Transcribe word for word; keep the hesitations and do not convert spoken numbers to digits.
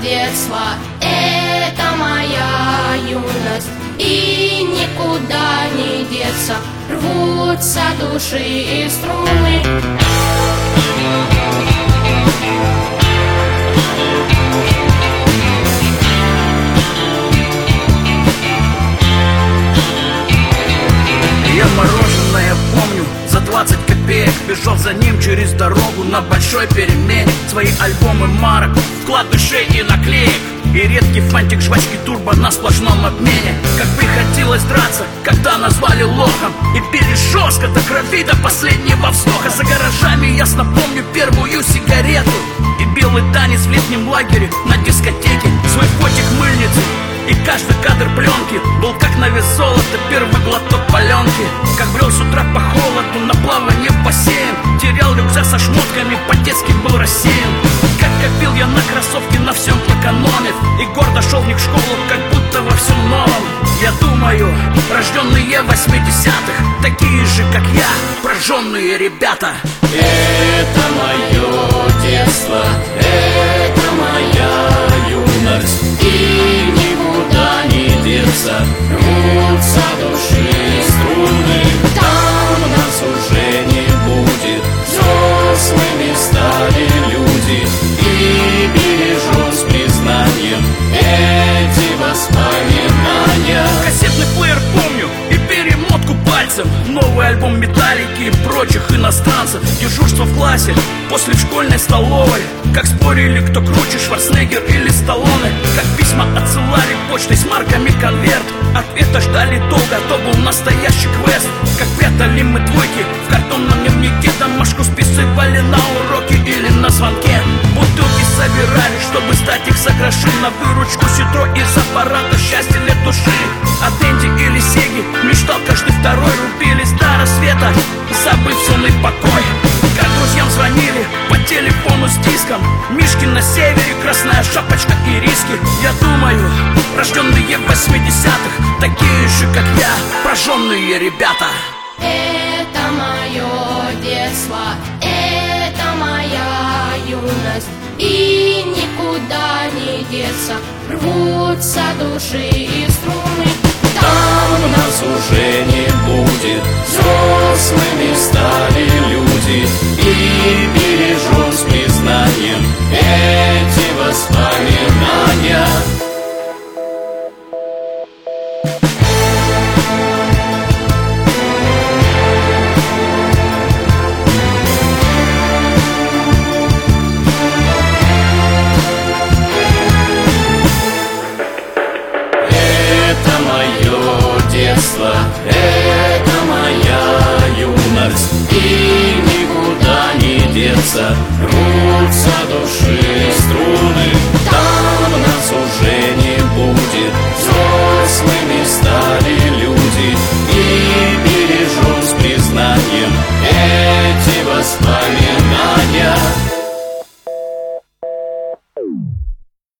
детство, это моя юность, и никуда не деться, рвутся души и струны. Я мороженое помню за двадцать копеек, бежал за ним через дорогу на большой перемене. Свои альбомы марок, вкладышей и наклеек, и редкий фантик жвачки турбо на сплошном обмене. Как приходилось драться, когда назвали лохом, и били жестко до крови, до последнего вздоха. За гаражами ясно помню первую сигарету и белый танец в летнем лагере на дискотеке. Свой фотик мыльницы и каждый кадр пленки был как на вес золота, первый глоток паленки. Как брел с утра по холоду, на плавание в бассейн, терял рюкзак со шмотками, по-детски был рассеян. Как копил я на кроссовки, на всем экономив, и гордо шел в них в школу, как будто во всем новом. Я думаю, рожденные в восьмидесятых, такие же, как я, прожженные ребята. Это мое детство, это моя юность, и никуда не деться, рвутся души и струны. Там нас уже не будет, взрослыми стали люди, и бережем с признанием эти воспоминания. Кассетный плеер помню и перемотку пальцем, новый альбом Металлики и прочих иностранцев. Дежурство в классе после школьной столовой, как спорили, кто круче, Шварценеггер или Сталлоне. Как письма отсылали почтой с марками конверт, ответа ждали долго, то был настоящий квест. Как прятали мы двойки в картонном дневнике, домашку списывали на уроки или на звонке. Бутылки собирали, чтобы сдать их за гроши, на выручку ситро из аппарата счастья для души. А Дэнди или Сеги мечтал каждый второй, рубились до рассвета, забыв сонный покой. Как друзьям звонили по телефону с диском, Мишки на севере, Красная Шапочка и Риски. Я думаю, рожденные в восьмидесятых, такие же, как я, прожженные ребята. Это мое детство, это моя юность, и никуда не деться, рвутся души и струны. Там нас уже не будет, взрослыми стали люди, и бережем с признанием эти воспоминания. Это моя юность, и никуда не деться, рвутся души